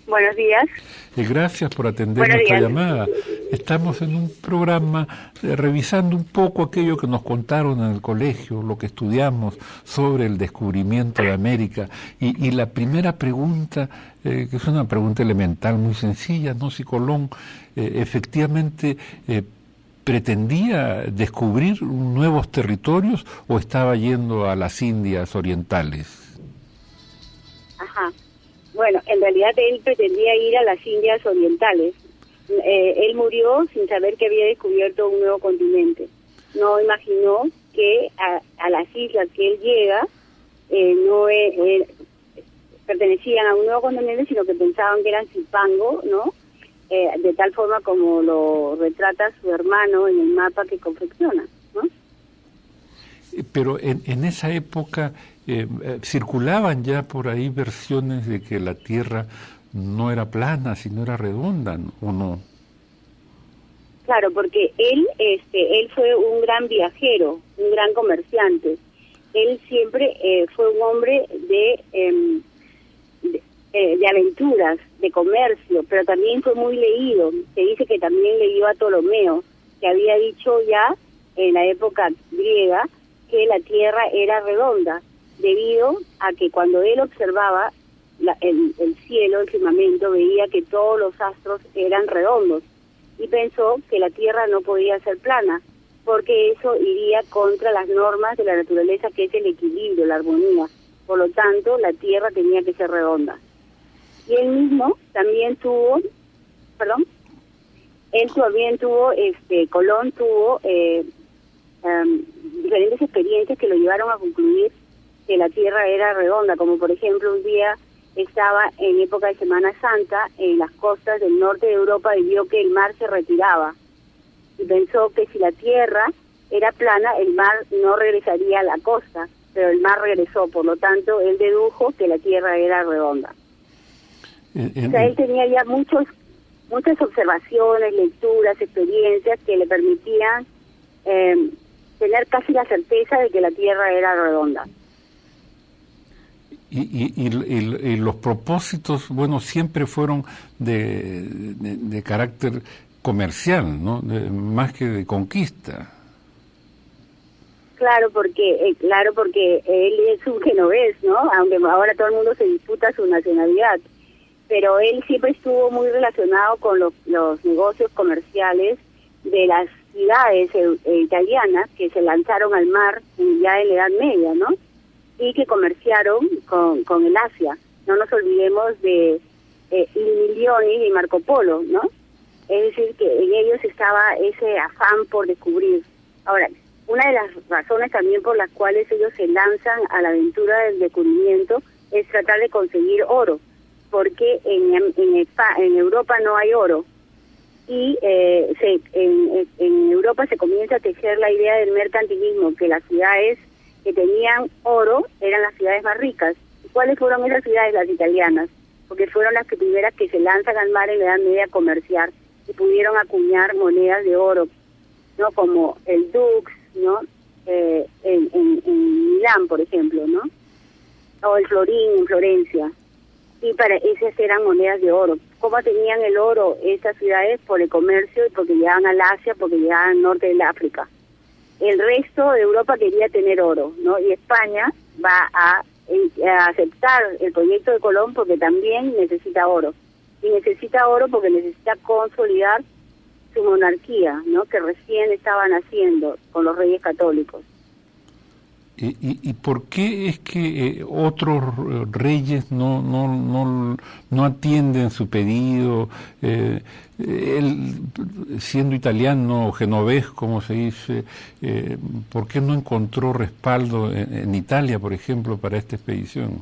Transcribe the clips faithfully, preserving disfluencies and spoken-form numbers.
Buenos días. Eh, gracias por atender Buenos nuestra días. llamada. Estamos en un programa eh, revisando un poco aquello que nos contaron en el colegio, lo que estudiamos sobre el descubrimiento de América. Y, y la primera pregunta, eh, que es una pregunta elemental, muy sencilla, ¿no? Si Colón eh, efectivamente eh, pretendía descubrir nuevos territorios o estaba yendo a las Indias orientales. Ajá. Bueno, en realidad él pretendía ir a las Indias orientales. Eh, él murió sin saber que había descubierto un nuevo continente. No imaginó que a, a las islas que él llega eh, no eh, eh, pertenecían a un nuevo continente, sino que pensaban que eran Zipango, ¿no? Eh, de tal forma como lo retrata su hermano en el mapa que confecciona, ¿no? Pero en, en esa época eh, eh, circulaban ya por ahí versiones de que la Tierra no era plana, sino era redonda, ¿o no? Claro, porque él, este, él fue un gran viajero, un gran comerciante. Él siempre eh, fue un hombre de, eh, de, eh, de aventuras, de comercio, pero también fue muy leído. Se dice que también leyó a Ptolomeo, que había dicho ya en la época griega que la Tierra era redonda, debido a que cuando él observaba la, el, el cielo, el firmamento, veía que todos los astros eran redondos y pensó que la Tierra no podía ser plana, porque eso iría contra las normas de la naturaleza, que es el equilibrio, la armonía. Por lo tanto, la Tierra tenía que ser redonda. Y él mismo también tuvo, perdón, él también tuvo, este, Colón tuvo eh, um, diferentes experiencias que lo llevaron a concluir que la Tierra era redonda, como por ejemplo un día estaba en época de Semana Santa en las costas del norte de Europa y vio que el mar se retiraba y pensó que si la Tierra era plana, el mar no regresaría a la costa, pero el mar regresó, por lo tanto él dedujo que la Tierra era redonda. Eh, eh, o sea, él tenía ya muchos muchas observaciones, lecturas, experiencias que le permitían eh, tener casi la certeza de que la Tierra era redonda. Y, y, y, y, y los propósitos, bueno, siempre fueron de, de, de carácter comercial, ¿no? De, más que de conquista. Claro, porque eh, claro porque él es un genovés, ¿no? Aunque ahora todo el mundo se disputa su nacionalidad, pero él siempre estuvo muy relacionado con los, los negocios comerciales de las ciudades eh, eh, italianas que se lanzaron al mar ya en la Edad Media, ¿no? Y que comerciaron con, con el Asia. No nos olvidemos de eh, Il Milioni y Marco Polo, ¿no? Es decir, que en ellos estaba ese afán por descubrir. Ahora, una de las razones también por las cuales ellos se lanzan a la aventura del descubrimiento es tratar de conseguir oro, porque en, en, en Europa no hay oro. Y eh, se, en, en Europa se comienza a tejer la idea del mercantilismo, que las ciudades que tenían oro eran las ciudades más ricas. ¿Cuáles fueron esas ciudades? Las italianas, porque fueron las que primeras que se lanzan al mar en la Edad Media a comerciar y pudieron acuñar monedas de oro, no como el Dux, no eh, en, en, en Milán, por ejemplo, no o el Florín en Florencia, y para esas eran monedas de oro. ¿Cómo tenían el oro estas ciudades? Por el comercio y porque llegaban al Asia, porque llegaban al norte del África. El resto de Europa quería tener oro, ¿no? Y España va a, a aceptar el proyecto de Colón porque también necesita oro. Y necesita oro porque necesita consolidar su monarquía, ¿no? Que recién estaban haciendo con los reyes católicos. ¿Y, y, y por qué es que eh, otros reyes no no no no atienden su pedido? Eh, él, siendo italiano o genovés, como se dice, eh, ¿por qué no encontró respaldo en, en Italia, por ejemplo, para esta expedición?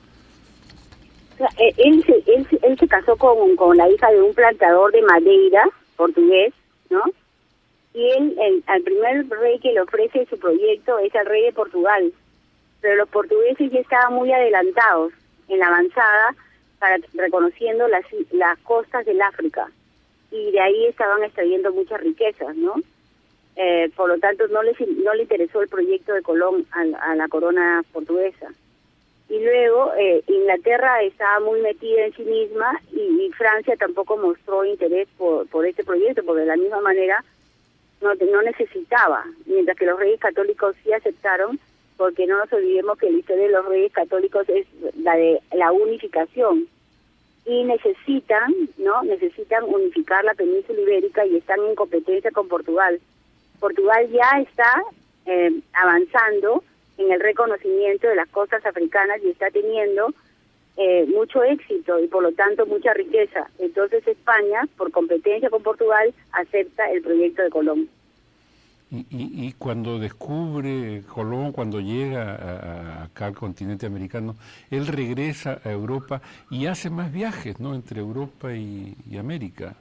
O sea, él, se, él, él se casó con, con la hija de un plantador de Madeira, portugués, ¿no? Y él, el, al primer rey que le ofrece su proyecto es el rey de Portugal, pero los portugueses ya estaban muy adelantados en la avanzada, para reconociendo las, las costas del África, y de ahí estaban extrayendo muchas riquezas, ¿no? Eh, por lo tanto, no les no le interesó el proyecto de Colón a, a la corona portuguesa. y luego eh, Inglaterra estaba muy metida en sí misma y, y Francia tampoco mostró interés por, por este proyecto, porque de la misma manera no, no necesitaba, mientras que los reyes católicos sí aceptaron, porque no nos olvidemos que la historia de los reyes católicos es la de la unificación, y necesitan, ¿no? Necesitan unificar la península ibérica y están en competencia con Portugal. Portugal ya está eh, avanzando en el reconocimiento de las costas africanas y está teniendo eh, mucho éxito y por lo tanto mucha riqueza. Entonces España, por competencia con Portugal, acepta el proyecto de Colón. Y, y, y cuando descubre Colón, cuando llega a, a, acá al continente americano, él regresa a Europa y hace más viajes, ¿no?, entre Europa y, y América.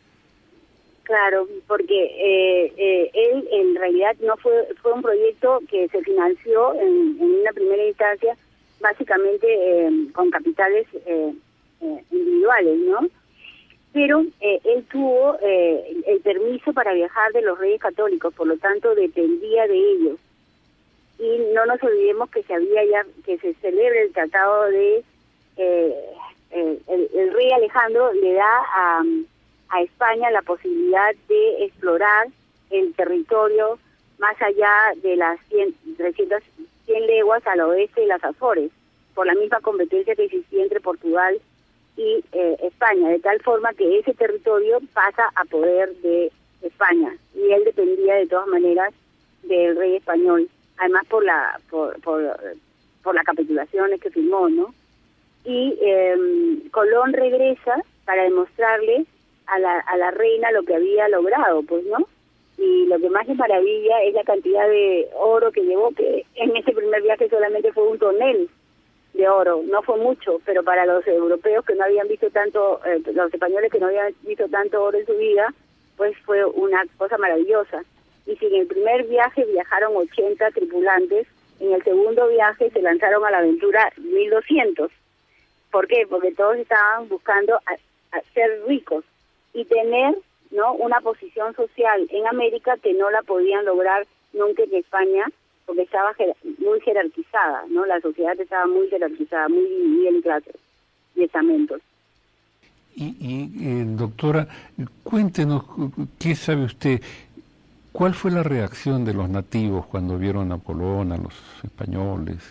Claro, porque eh, eh, él en realidad no fue fue un proyecto que se financió en, en una primera instancia básicamente eh, con capitales eh, eh, individuales, ¿no? Pero eh, él tuvo eh, el permiso para viajar de los reyes católicos, por lo tanto dependía de ellos. Y no nos olvidemos que se había ya que se celebra el tratado de eh, eh, el, el rey Alejandro le da a a España la posibilidad de explorar el territorio más allá de las cien, trescientas, cien leguas al oeste de las Azores, por la misma competencia que existía entre Portugal y eh, España, de tal forma que ese territorio pasa a poder de España, y él dependía de todas maneras del rey español, además por la por por, por las capitulaciones que firmó, ¿no? Y eh, Colón regresa para demostrarle a la, a la reina lo que había logrado, pues, ¿no? Y lo que más le maravilla es la cantidad de oro que llevó, que en ese primer viaje solamente fue un tonel de oro, no fue mucho, pero para los europeos que no habían visto tanto, eh, los españoles que no habían visto tanto oro en su vida, pues fue una cosa maravillosa. Y si en el primer viaje viajaron ochenta tripulantes, en el segundo viaje se lanzaron a la aventura mil doscientos. ¿Por qué? Porque todos estaban buscando a, a ser ricos y tener, ¿no?, una posición social en América que no la podían lograr nunca en España, porque estaba jer muy jerarquizada, ¿no? La sociedad estaba muy jerarquizada, muy dividida en clases y estamentos. Y, y eh, doctora, cuéntenos, ¿qué sabe usted? ¿Cuál fue la reacción de los nativos cuando vieron a Colón, a los españoles,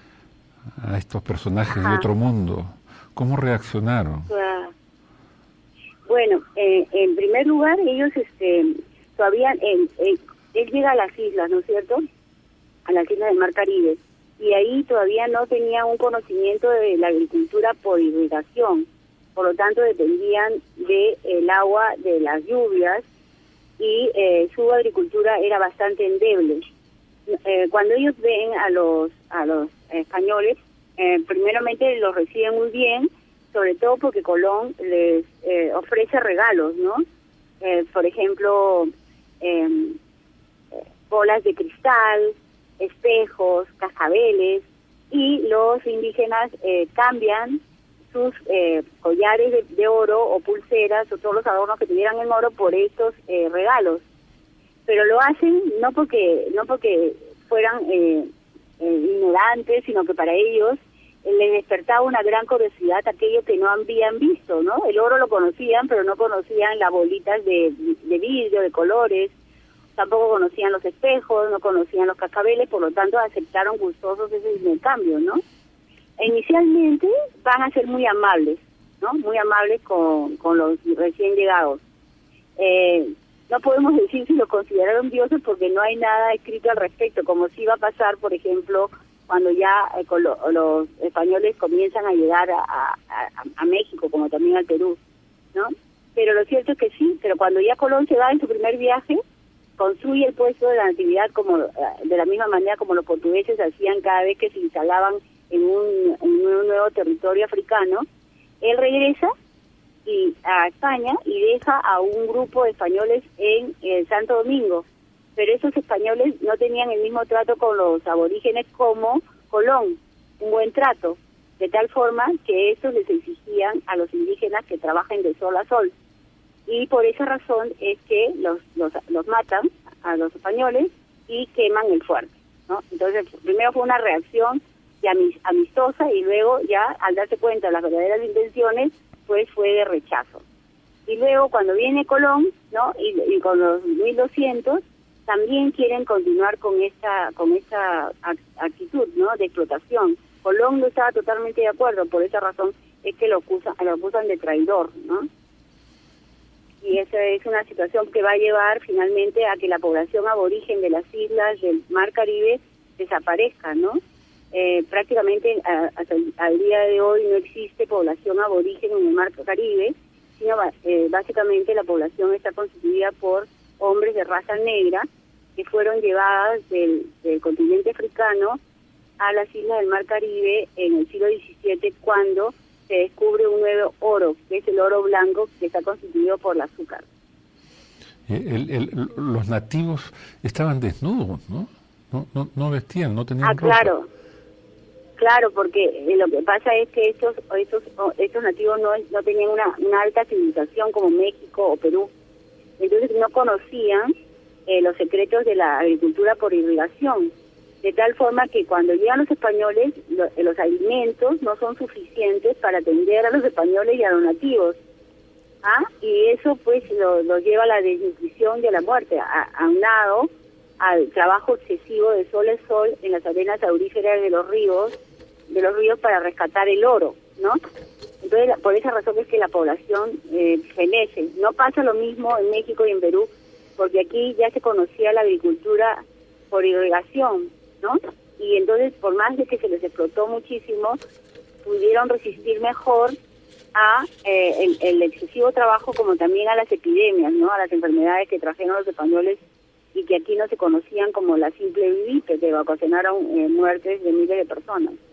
a estos personajes Ajá. de otro mundo? ¿Cómo reaccionaron? Claro. Bueno, eh, en primer lugar, ellos este todavía, eh, eh, él llega a las islas, ¿no es cierto?, a las islas del Mar Caribe, y ahí todavía no tenía un conocimiento de la agricultura por irrigación, por lo tanto dependían del agua de las lluvias, y eh, su agricultura era bastante endeble. Eh, cuando ellos ven a los, a los españoles, eh, primeramente los reciben muy bien, sobre todo porque Colón les eh, ofrece regalos, ¿no? Eh, por ejemplo, eh, bolas de cristal, espejos, cascabeles, y los indígenas eh, cambian sus eh, collares de, de oro o pulseras o todos los adornos que tuvieran en oro por estos eh, regalos. Pero lo hacen no porque no porque fueran eh, eh, ignorantes, sino que para ellos les despertaba una gran curiosidad aquello que no habían visto, ¿no? El oro lo conocían, pero no conocían las bolitas de, de vidrio, de colores, tampoco conocían los espejos, no conocían los cascabeles, por lo tanto aceptaron gustosos ese intercambio, ¿no? E inicialmente van a ser muy amables, ¿no? Muy amables con, con los recién llegados. Eh, no podemos decir si los consideraron dioses porque no hay nada escrito al respecto, como si iba a pasar, por ejemplo, cuando ya eh, con lo, los españoles comienzan a llegar a, a, a México, como también al Perú, ¿no? Pero lo cierto es que sí, pero cuando ya Colón se va en su primer viaje, construye el puesto de la natividad como de la misma manera como los portugueses hacían cada vez que se instalaban en un, en un nuevo territorio africano. Él regresa y a España y deja a un grupo de españoles en el Santo Domingo, pero esos españoles no tenían el mismo trato con los aborígenes como Colón, un buen trato, de tal forma que estos les exigían a los indígenas que trabajen de sol a sol, y por esa razón es que los los, los matan a los españoles y queman el fuerte, ¿no? Entonces primero fue una reacción y amistosa, y luego ya al darse cuenta de las verdaderas intenciones, pues fue de rechazo. Y luego cuando viene Colón, ¿no? Y, y con los mil doscientos también quieren continuar con esta con esta actitud, ¿no? De explotación. Colón no estaba totalmente de acuerdo, por esa razón es que lo acusan, lo acusan de traidor, ¿no? Y esa es una situación que va a llevar finalmente a que la población aborigen de las islas del Mar Caribe desaparezca, ¿no? Eh, prácticamente a, hasta el al día de hoy no existe población aborigen en el Mar Caribe, sino eh, básicamente la población está constituida por hombres de raza negra que fueron llevadas del, del continente africano a las islas del Mar Caribe en el siglo diecisiete, cuando se descubre un nuevo oro, que es el oro blanco, que está constituido por el azúcar. El, el, los nativos estaban desnudos, ¿no? No, no, no vestían, no tenían ah, ropa. Claro, claro, porque lo que pasa es que estos estos, estos nativos no, no tenían una, una alta civilización como México o Perú, entonces no conocían eh, los secretos de la agricultura por irrigación, de tal forma que cuando llegan los españoles, lo, los alimentos no son suficientes para atender a los españoles y a los nativos. ¿Ah? Y eso pues lo, lo lleva a la desnutrición y a la muerte, aunado al trabajo excesivo de sol a sol en las arenas auríferas de los ríos, de los ríos para rescatar el oro, ¿no? Entonces, por esa razón es que la población eh, fenece. No pasa lo mismo en México y en Perú, porque aquí ya se conocía la agricultura por irrigación, ¿no? Y entonces, por más de que se les explotó muchísimo, pudieron resistir mejor a eh, el, el excesivo trabajo, como también a las epidemias, ¿no? A las enfermedades que trajeron los españoles y que aquí no se conocían, como la simple gripe, que ocasionaron eh, muertes de miles de personas.